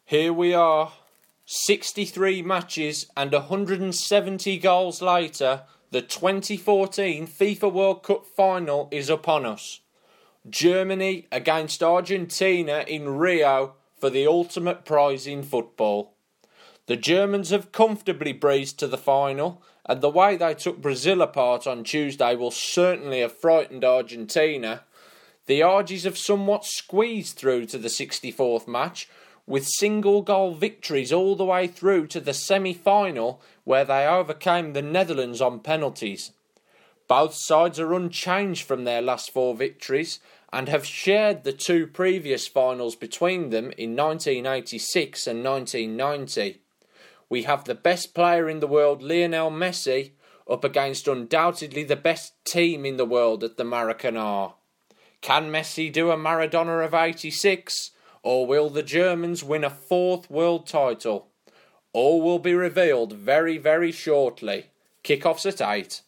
Here we are, 63 matches and 170 goals later, the 2014 FIFA World Cup final is upon us. Germany against Argentina in Rio for the ultimate prize in football. The Germans have comfortably breezed to the final, and the way they took Brazil apart on Tuesday will certainly have frightened Argentina. The Argies have somewhat squeezed through to the 64th match, with single-goal victories all the way through to the semi-final, where they overcame the Netherlands on penalties. Both sides are unchanged from their last 4 victories, and have shared the 2 previous finals between them in 1986 and 1990. We have the best player in the world, Lionel Messi, up against undoubtedly the best team in the world at the Maracanã. Can Messi do a Maradona of 86, or will the Germans win a 4th world title? All will be revealed very, very shortly. Kick-offs at 8.